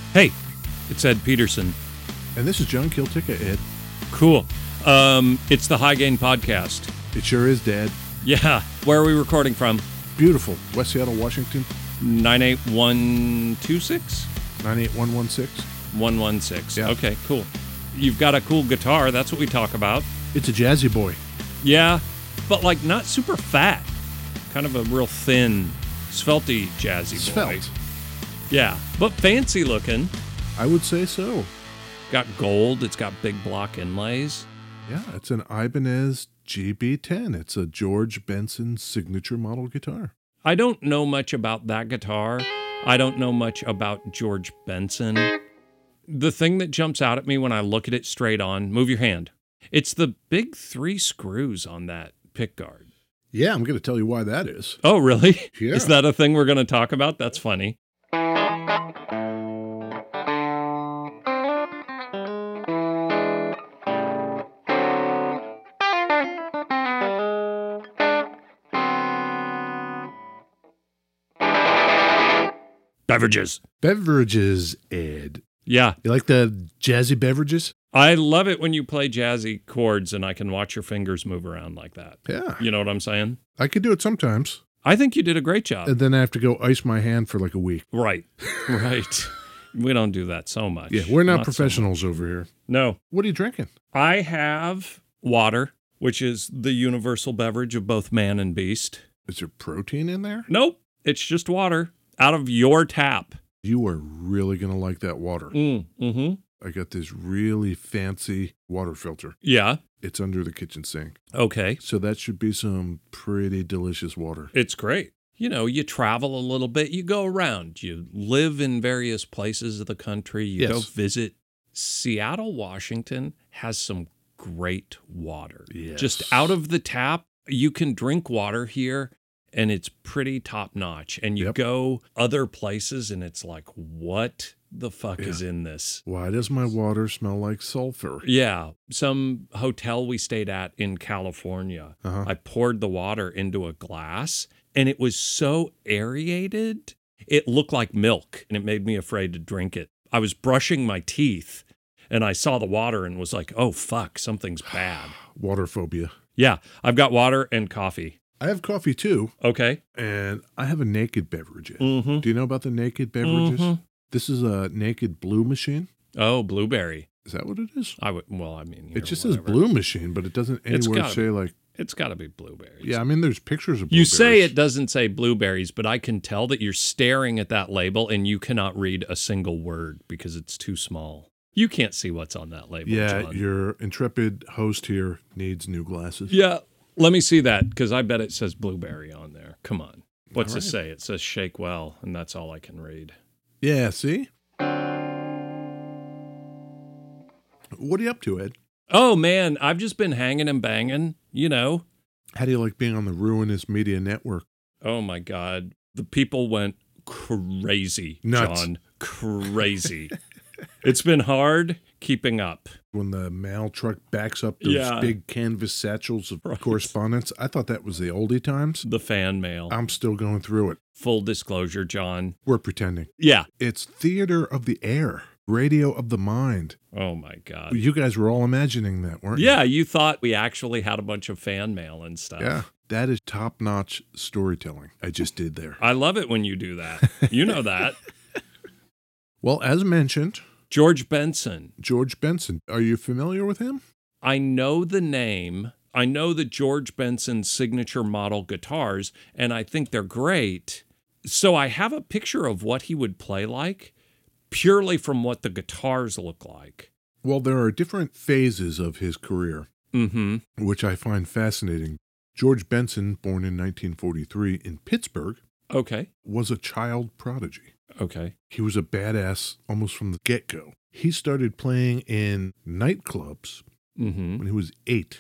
Hey, it's Ed Peterson. And this is John Kiltica, Ed. Cool. It's the High Gain Podcast. It sure is, Dad. Yeah. Where are we recording from? Beautiful. West Seattle, Washington. 98126? 98116. 116. Yeah. Okay, cool. You've got a cool guitar. That's what we talk about. It's a jazzy boy. Yeah, but like not super fat. Kind of a real thin, svelty jazzy boy. Svelte. Yeah, but fancy looking. I would say so. Got gold. It's got big block inlays. Yeah, it's an Ibanez GB10. It's a George Benson signature model guitar. I don't know much about that guitar. I don't know much about George Benson. The thing that jumps out at me when I look at it straight on, move your hand. It's the big 3 screws on that pickguard. Yeah, I'm going to tell you why that is. Oh, really? Yeah. Is that a thing we're going to talk about? That's funny. Beverages. Beverages, Ed. Yeah. You like the jazzy beverages? I love it when you play jazzy chords and I can watch your fingers move around like that. Yeah. You know what I'm saying? I could do it sometimes. I think you did a great job. And then I have to go ice my hand for like a week. Right. Right. We don't do that so much. Yeah, we're not so professionals over here. No. What are you drinking? I have water, which is the universal beverage of both man and beast. Is there protein in there? Nope. It's just water out of your tap. You are really going to like that water. Mm-hmm. I got this really fancy water filter. Yeah. It's under the kitchen sink. Okay. So that should be some pretty delicious water. It's great. You know, you travel a little bit, you go around, you live in various places of the country, you Yes. go visit. Seattle, Washington has some great water. Yes. Just out of the tap, you can drink water here and it's pretty top notch. And you Yep. go other places and it's like, what the fuck Yeah. is in this? Why does my water smell like sulfur? Yeah. Some hotel we stayed at in California, Uh-huh. I poured the water into a glass and it was so aerated, it looked like milk and it made me afraid to drink it. I was brushing my teeth and I saw the water and was like, oh, fuck, something's bad. Water phobia. Yeah, I've got water and coffee. I have coffee too, Okay. and I have a naked beverage. Mm-hmm. Do you know about the naked beverages? Mhm. This is a naked blue machine. Oh, blueberry. Is that what it is? Here, It just says whatever. blue machine, but it doesn't It's anywhere gotta say like, It's got to be blueberries. yeah, I mean, there's pictures of You blueberries. say it doesn't say blueberries, but I can tell that you're staring at that label and you cannot read a single word because it's too small. You can't see what's on that label, Yeah, John. your intrepid host here needs new glasses. Yeah, let me see that because I bet it says blueberry on there. Come on. What's All it right. say? It says shake well, and that's all I can read. Yeah, see? What are you up to, Ed? Oh, man, I've just been hanging and banging, you know. How do you like being on the Ruinous Media Network? Oh, my God. The people went crazy, Nuts. John. Crazy. It's been hard keeping up. When the mail truck backs up those Yeah. big canvas satchels of Right. correspondence, I thought that was the oldie times. The fan mail. I'm still going through it. Full disclosure, John. We're pretending. Yeah. It's theater of the air, radio of the mind. Oh, my God. You guys were all imagining that, weren't Yeah, you thought we actually had a bunch of fan mail and stuff. you? Yeah. That is top-notch storytelling I just did there. I love it when you do that. You know that. Well, as mentioned, George Benson. George Benson. Are you familiar with him? I know the name. I know the George Benson signature model guitars, and I think they're great. So I have a picture of what he would play like purely from what the guitars look like. Well, there are different phases of his career, Mm-hmm. which I find fascinating. George Benson, born in 1943 in Pittsburgh, Okay. was a child prodigy. Okay. He was a badass almost from the get-go. He started playing in nightclubs Mm-hmm. when he was 8.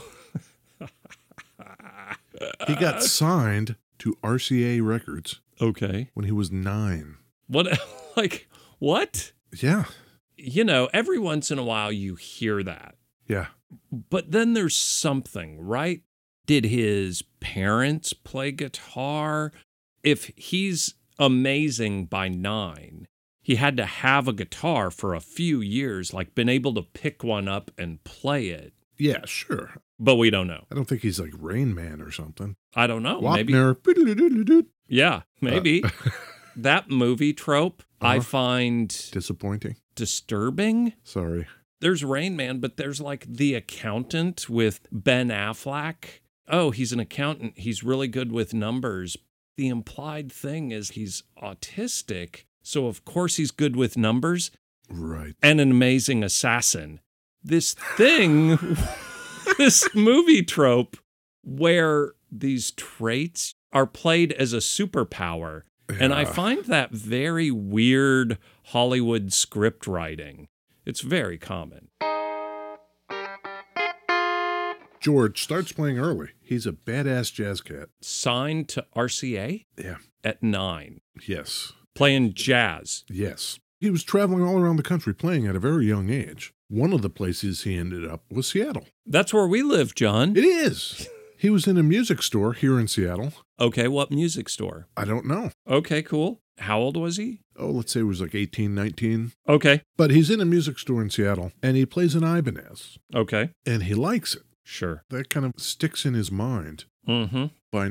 He got signed to RCA Records Okay. when he was 9. What? Like, what? Yeah, You know, every once in a while you hear that. yeah. But then there's something, right? Did his parents play guitar? If he's amazing by 9, he had to have a guitar for a few years, like been able to pick one up and play it. Yeah, sure. But we don't know. I don't think he's like Rain Man or something. I don't know. Maybe. Wapner. Yeah, maybe. That movie trope I find Disappointing. disturbing. Sorry. There's Rain Man, but there's like The Accountant with Ben Affleck. Oh, he's an accountant. He's really good with numbers. The implied thing is he's autistic. So, of course, he's good with numbers. Right. And an amazing assassin. This thing, this movie trope where these traits are played as a superpower. And I find that very weird Hollywood script writing. It's very common. George starts playing early. He's a badass jazz cat. Signed to RCA Yeah. at 9, Yes. playing jazz. Yes. He was traveling all around the country playing at a very young age. One of the places he ended up was Seattle. That's where we live, John. It is. He was in a music store here in Seattle. Okay, what music store? I don't know. Okay, cool. How old was he? Oh, let's say it was like 18, 19. Okay, But he's in a music store in Seattle, and he plays an Ibanez, okay, and he likes it. sure. That kind of sticks in his mind. Mm-hmm. By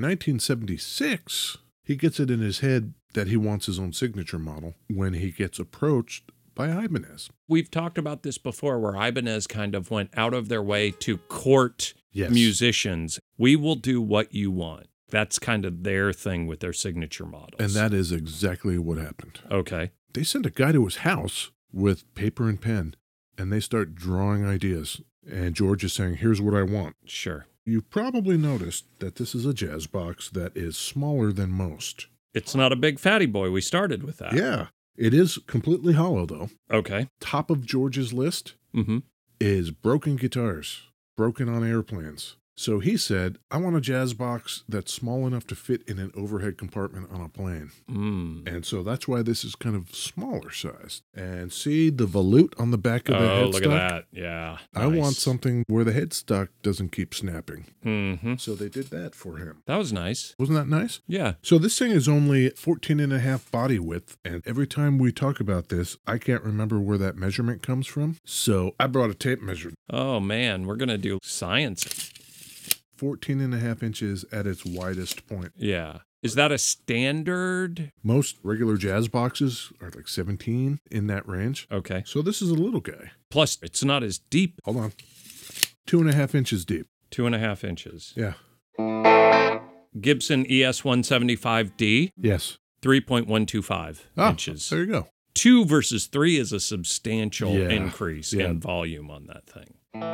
1976, he gets it in his head that he wants his own signature model when he gets approached by Ibanez. We've talked about this before where Ibanez kind of went out of their way to court Yes. musicians. We will do what you want. That's kind of their thing with their signature models. And that is exactly what happened. Okay. They sent a guy to his house with paper and pen, and they start drawing ideas. And George is saying, here's what I want. Sure. You've probably noticed that this is a jazz box that is smaller than most. It's not a big fatty boy. We started with that. Yeah. It is completely hollow, though. Okay. Top of George's list Mm-hmm. is broken guitars, broken on airplanes. So he said, I want a jazz box that's small enough to fit in an overhead compartment on a plane. Mm. And so that's why this is kind of smaller sized. And see the volute on the back of the Oh, headstock? look at that. Yeah. I Nice. want something where the headstock doesn't keep snapping. Mm-hmm. So they did that for him. That was nice. Wasn't that nice? Yeah. So this thing is only 14 and a half body width. And every time we talk about this, I can't remember where that measurement comes from. So I brought a tape measure. Oh, man. We're going to do science. 14 and a half inches at its widest point. Yeah. Is that a standard? Most regular jazz boxes are like 17 in that range. Okay. So this is a little guy. Plus, it's not as deep. Hold on. 2.5 inches deep. 2.5 inches. Yeah. Gibson ES 175D, Yes. 3.125 Oh, inches. there you go. 2 versus 3 is a substantial Yeah. increase Yeah. in volume on that thing.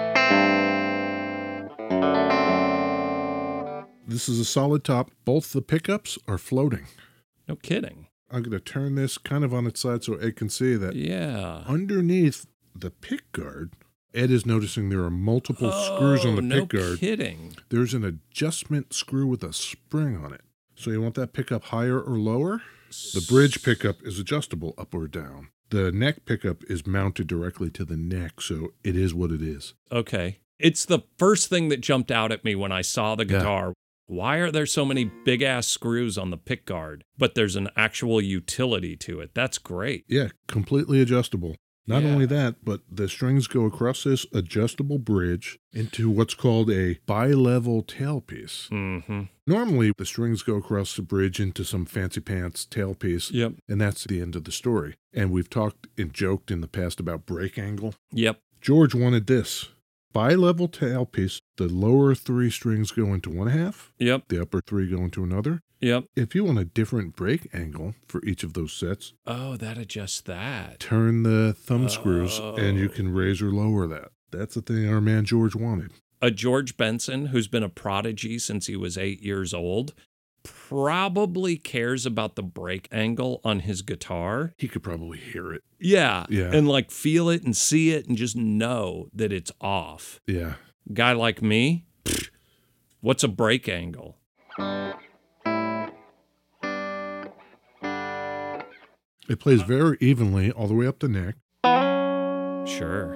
This is a solid top. Both the pickups are floating. No kidding. I'm going to turn this kind of on its side so Ed can see that Yeah. underneath the pick guard, Ed is noticing there are multiple screws on the no pick guard. kidding. There's an adjustment screw with a spring on it. So you want that pickup higher or lower? The bridge pickup is adjustable up or down. The neck pickup is mounted directly to the neck, so it is what it is. Okay. It's the first thing that jumped out at me when I saw the Yeah. guitar. Why are there so many big ass screws on the pick guard? But there's an actual utility to it. That's great. Yeah, completely adjustable. Not Yeah. only that, but the strings go across this adjustable bridge into what's called a bi-level tailpiece. Mm-hmm. Normally, the strings go across the bridge into some fancy pants tailpiece, Yep. and that's the end of the story. And we've talked and joked in the past about break angle. Yep. George wanted this. Bi-level tailpiece, the lower 3 strings go into one half, Yep. the upper 3 go into another. Yep. If you want a different break angle for each of those sets, Oh, that adjusts that. turn the thumb screws and you Oh. can raise or lower that. That's the thing our man George wanted. A George Benson, who's been a prodigy since he was 8 years old, probably cares about the break angle on his guitar. He could probably hear it. Yeah. Yeah. And like feel it and see it and just know that it's off. Yeah. Guy like me, what's a break angle? It plays very evenly all the way up the neck. Sure.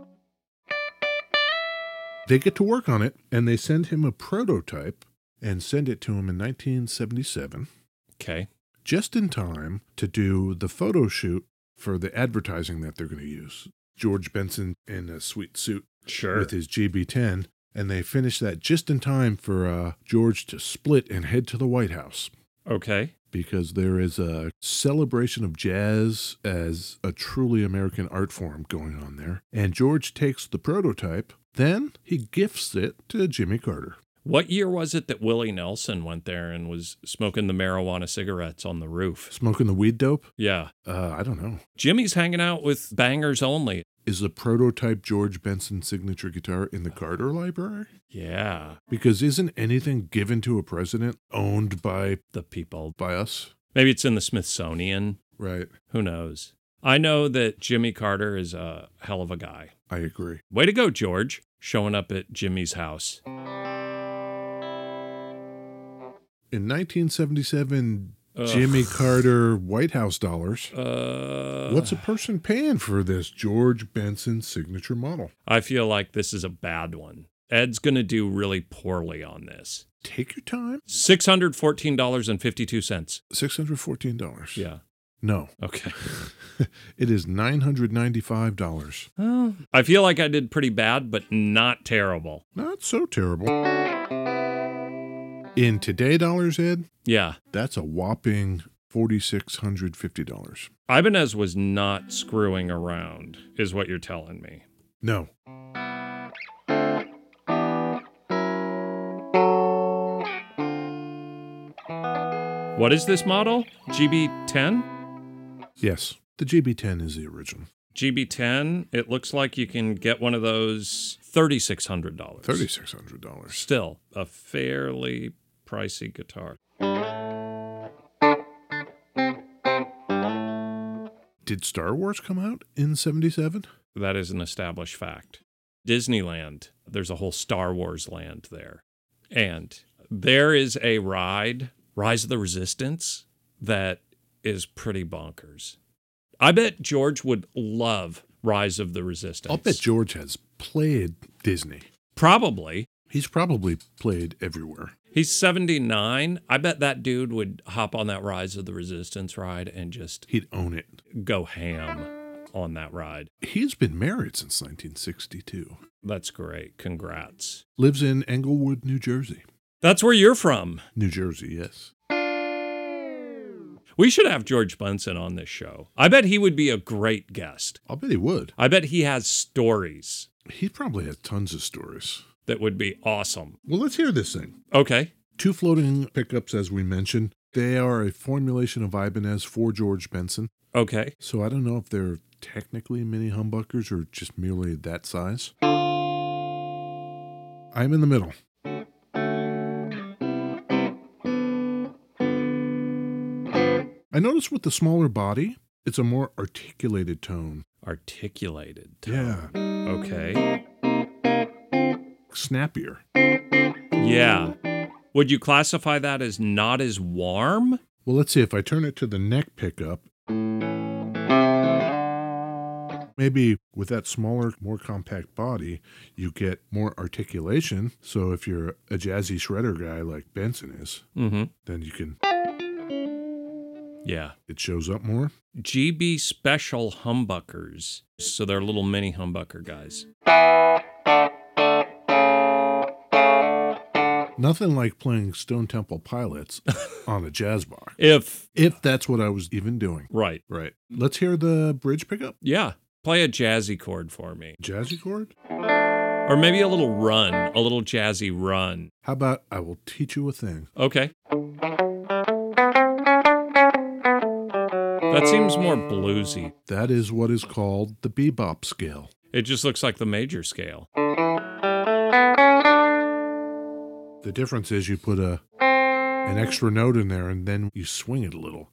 They get to work on it, and they send him a prototype and send it to him in 1977, Okay. just in time to do the photo shoot for the advertising that they're going to use. George Benson in a sweet suit Sure. with his GB-10, and they finished that just in time for George to split and head to the White House. Okay. Because there is a celebration of jazz as a truly American art form going on there. And George takes the prototype, then he gifts it to Jimmy Carter. What year was it that Willie Nelson went there and was smoking the marijuana cigarettes on the roof? Smoking the weed dope? Yeah. I don't know. Jimmy's hanging out with bangers only. Is the prototype George Benson signature guitar in the Carter Library? Yeah. Because isn't anything given to a president owned by The people. us? Maybe it's in the Smithsonian. Right. Who knows? I know that Jimmy Carter is a hell of a guy. I agree. Way to go, George, showing up at Jimmy's house. In 1977, Jimmy Carter White House dollars. What's a person paying for this George Benson signature model? I feel like this is a bad one. Ed's going to do really poorly on this. Take your time. $614.52. $614. Yeah. No. Okay. It is $995. Well, I feel like I did pretty bad, but not terrible. Not so terrible. In today dollars, Ed, Yeah. that's a whopping $4,650. Ibanez was not screwing around, is what you're telling me. No. What is this model? GB10? Yes, the GB10 is the original. GB10, it looks like you can get one of those $3,600. $3,600. Still, a fairly pricey guitar. Did Star Wars come out in 77? That is an established fact. Disneyland, there's a whole Star Wars land there. And there is a ride, Rise of the Resistance, that is pretty bonkers. I bet George would love Rise of the Resistance. I'll bet George has played Disney. Probably. He's probably played everywhere. He's 79. I bet that dude would hop on that Rise of the Resistance ride and just He'd own it. go ham on that ride. He's been married since 1962. That's great. Congrats. Lives in Englewood, New Jersey. That's where you're from. New Jersey, yes. We should have George Benson on this show. I bet he would be a great guest. I'll bet he would. I bet he has stories He probably has tons of stories. that would be awesome. Well, let's hear this thing. Okay. 2 floating pickups, as we mentioned. They are a formulation of Ibanez for George Benson. Okay. So I don't know if they're technically mini humbuckers or just merely that size. I'm in the middle. I noticed with the smaller body, it's a more articulated tone. Articulated. Yeah. Okay. Snappier. Yeah. Would you classify that as not as warm? Well, let's see. If I turn it to the neck pickup, maybe with that smaller, more compact body, you get more articulation. So if you're a jazzy shredder guy like Benson is, Mm-hmm. then you can, Yeah. it shows up more. GB Special Humbuckers. So they're little mini humbucker guys. Nothing like playing Stone Temple Pilots on a jazz bar. If That's what I was even doing. right. Right. Let's hear the bridge pickup. Yeah. Play a jazzy chord for me. Jazzy chord? Or maybe a little run, a little jazzy run. How about I will teach you a thing? Okay. That seems more bluesy. That is what is called the bebop scale. It just looks like the major scale. The difference is you put an extra note in there and then you swing it a little.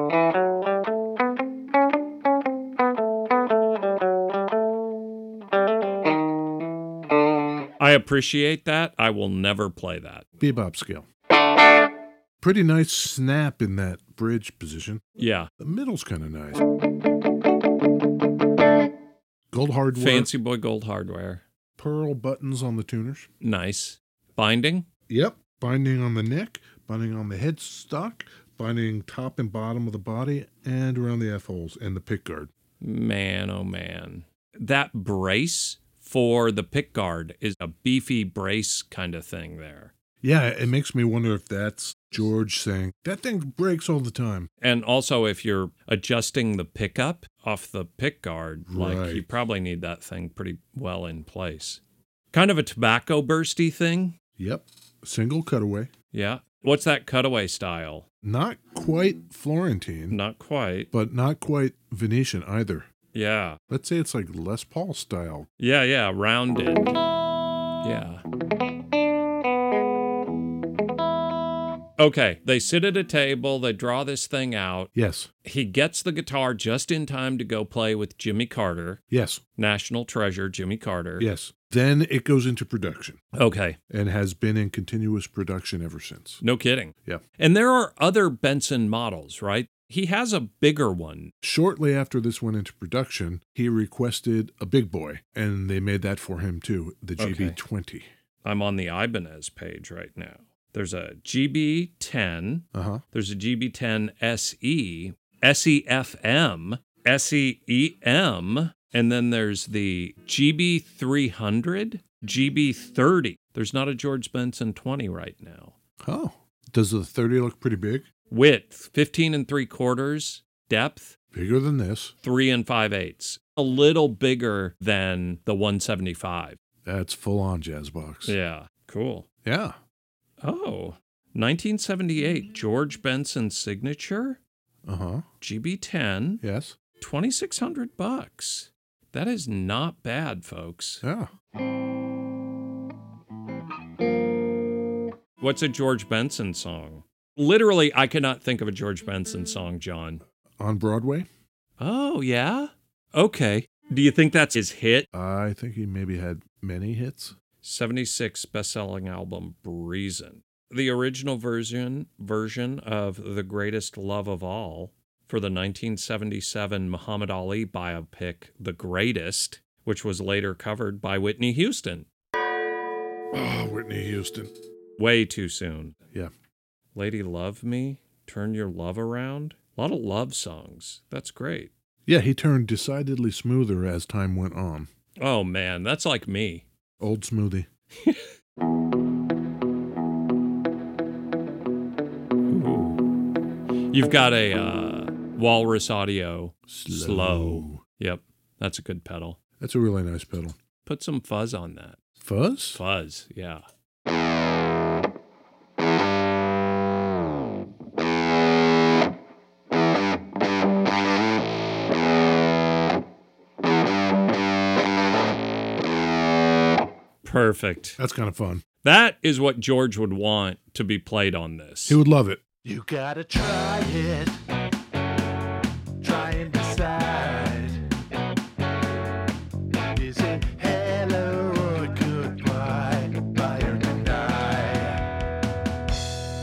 I appreciate that. I will never play that. Bebop scale. Pretty nice snap in that bridge position. Yeah. The middle's kind of nice. Gold hardware. Fancy boy gold hardware. Pearl buttons on the tuners. Nice. Binding? Yep. Binding on the neck, binding on the headstock, finding top and bottom of the body and around the F-holes and the pick guard. Man, oh man. That brace for the pick guard is a beefy brace kind of thing there. Yeah, it makes me wonder if that's George saying, that thing breaks all the time. And also if you're adjusting the pickup off the pick guard, like you probably need that thing pretty well in place. Kind of a tobacco bursty thing. Yep. Single cutaway. Yeah. What's that cutaway style? Not quite Florentine. Not quite. But not quite Venetian either. Yeah. Let's say it's like Les Paul style. Yeah, rounded. Yeah. Okay, they sit at a table, they draw this thing out. Yes. He gets the guitar just in time to go play with Jimmy Carter. Yes. National treasure, Jimmy Carter. Yes. Then it goes into production. Okay. And has been in continuous production ever since. No kidding. Yeah. And there are other Benson models, right? He has a bigger one. Shortly after this went into production, he requested a big boy, and they made that for him too, the GB20. I'm on the Ibanez page right now. There's a GB10. There's a GB10 SE, SEFM, SEEM, and then there's the GB300, GB30. There's not a George Benson 20 right now. Oh. Does the 30 look pretty big? Width, 15 3/4. Depth, bigger than this. 3 5/8. A little bigger than the 175. That's full on jazz box. Yeah. Cool. Yeah. Oh, 1978 George Benson signature. GB10. Yes. $2,600. That is not bad, folks. Yeah. What's a George Benson song? Literally, I cannot think of a George Benson song, John. On Broadway? Oh, yeah? Okay. Do you think that's his hit? I think he maybe had many hits. 76 best-selling album, Breezin'. The original version of The Greatest Love of All for the 1977 Muhammad Ali biopic, The Greatest, which was later covered by Whitney Houston. Oh, Whitney Houston. Way too soon. Yeah. Lady Love Me, Turn Your Love Around. A lot of love songs. That's great. Yeah, he turned decidedly smoother as time went on. Oh, man, that's like me. Old smoothie. You've got a Walrus Audio slow. Yep, that's a good pedal. That's a really nice pedal. Put some fuzz on that. Fuzz? Fuzz, yeah. Perfect. That's kind of fun. That is what George would want to be played on this. He would love it. You gotta try it. Try and decide. Is it hello or goodbye? Buy or deny?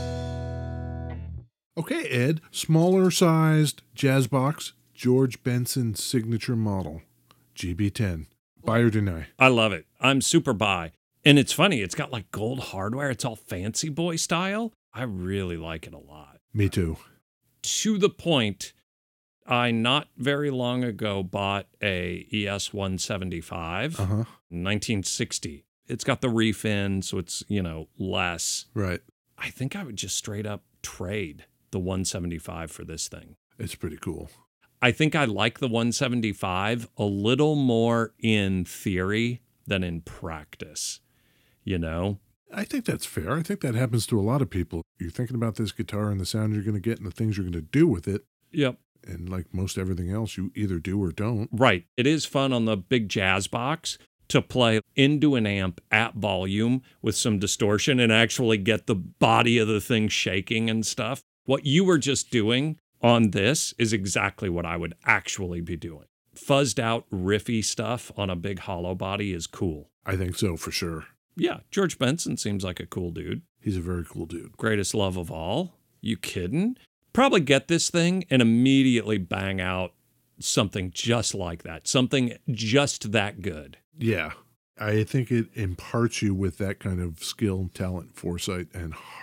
Okay, Ed. Smaller sized jazz box, George Benson signature model, GB10. Buy or deny? I love it. I'm super buy. And it's funny, it's got like gold hardware. It's all fancy boy style. I really like it a lot. Me too. To the point, I not very long ago bought a ES 175, 1960. It's got the reef in, so it's, less. Right. I think I would just straight up trade the 175 for this thing. It's pretty cool. I think I like the 175 a little more in theory than in practice, I think that's fair. I think that happens to a lot of people. You're thinking about this guitar and the sound you're going to get and the things you're going to do with it. Yep. And like most everything else, you either do or don't. Right. It is fun on the big jazz box to play into an amp at volume with some distortion and actually get the body of the thing shaking and stuff. What you were just doing on this is exactly what I would actually be doing. Fuzzed out, riffy stuff on a big hollow body is cool. I think so, for sure. Yeah, George Benson seems like a cool dude. He's a very cool dude. Greatest love of all. You kidding? Probably get this thing and immediately bang out something just like that. Something just that good. Yeah. I think it imparts you with that kind of skill, talent, foresight, and heart.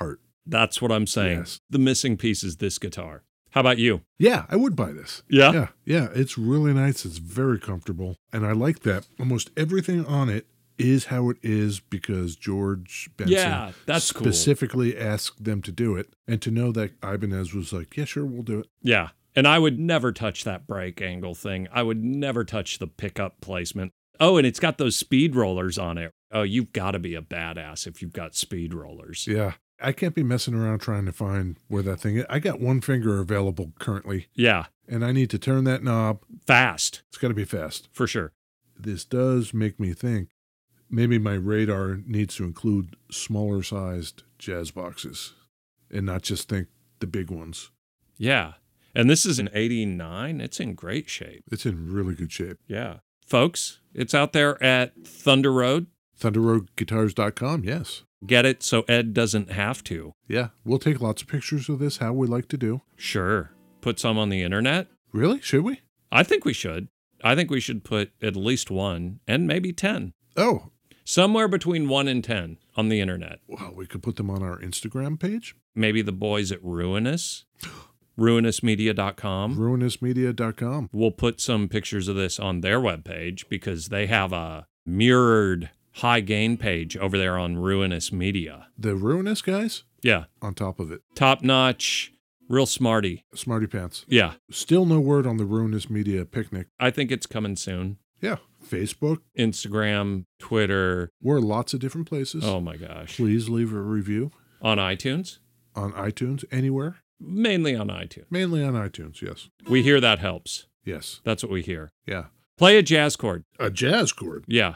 That's what I'm saying. Yes. The missing piece is this guitar. How about you? Yeah, I would buy this. Yeah? Yeah. It's really nice. It's very comfortable. And I like that almost everything on it is how it is because George Benson Yeah, that's cool. specifically asked them to do it. And to know that Ibanez was like, yeah, sure, we'll do it. Yeah. And I would never touch that break angle thing. I would never touch the pickup placement. Oh, and it's got those speed rollers on it. Oh, you've got to be a badass if you've got speed rollers. Yeah. I can't be messing around trying to find where that thing is. I got one finger available currently, Yeah. and I need to turn that knob. Fast, It's got to be fast. for sure. This does make me think maybe my radar needs to include smaller sized jazz boxes and not just think the big ones. Yeah. And this is an 89. It's in great shape. It's in really good shape. Yeah. Folks, it's out there at Thunder Road. ThunderRoadGuitars.com, yes. Get it so Ed doesn't have to. Yeah, we'll take lots of pictures of this, how we like to do. Sure. Put some on the internet. Really? Should we? I think we should. I think we should put at least 1 and maybe 10. Oh, Somewhere between 1 and 10 on the internet. well, we could put them on our Instagram page, Maybe the boys at Ruinous, ruinousmedia.com. ruinousmedia.com. We'll put some pictures of this on their webpage because they have a mirrored high gain page over there on Ruinous Media. The Ruinous guys Yeah. on top of it. Top notch, real smarty. Smarty Pants. Yeah. Still no word on the Ruinous Media picnic. I think it's coming soon. Yeah, Facebook. Instagram, Twitter. We're lots of different places. Oh my gosh. Please leave a review On iTunes? on iTunes, anywhere. Mainly on iTunes. Mainly on iTunes, yes. We hear that helps. Yes. That's what we hear. Yeah. Play a jazz chord. A jazz chord. Yeah.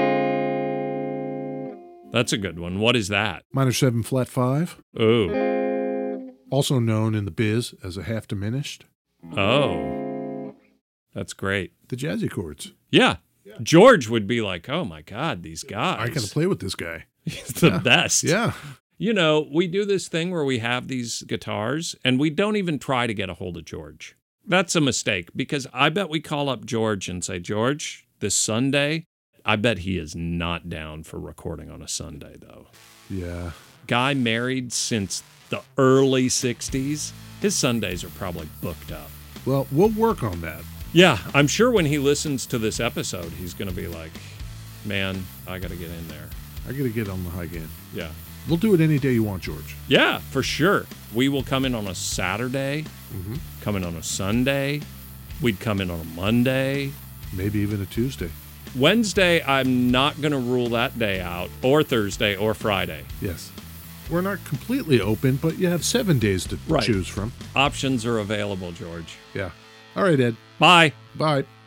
That's a good one. What is that? Minor 7 flat 5. Oh. Also known in the biz as a half diminished. Oh. That's great. The jazzy chords. Yeah. George would be like, oh my God, these guys. I can play with this guy. He's the best. Yeah. You know, we do this thing where we have these guitars and we don't even try to get a hold of George. That's a mistake because I bet we call up George and say, George, this Sunday, I bet he is not down for recording on a Sunday, though. Yeah. Guy married since the early 60s. His Sundays are probably booked up. Well, we'll work on that. Yeah, I'm sure when he listens to this episode, he's going to be like, man, I got to get in there. I got to get on the high gain. Yeah. We'll do it any day you want, George. Yeah, for sure. We will come in on a Saturday, come in on a Sunday. We'd come in on a Monday. Maybe even a Tuesday. Wednesday, I'm not going to rule that day out, or Thursday or Friday. Yes. We're not completely open, but you have 7 days to Right. choose from. Options are available, George. Yeah. All right, Ed. Bye. Bye.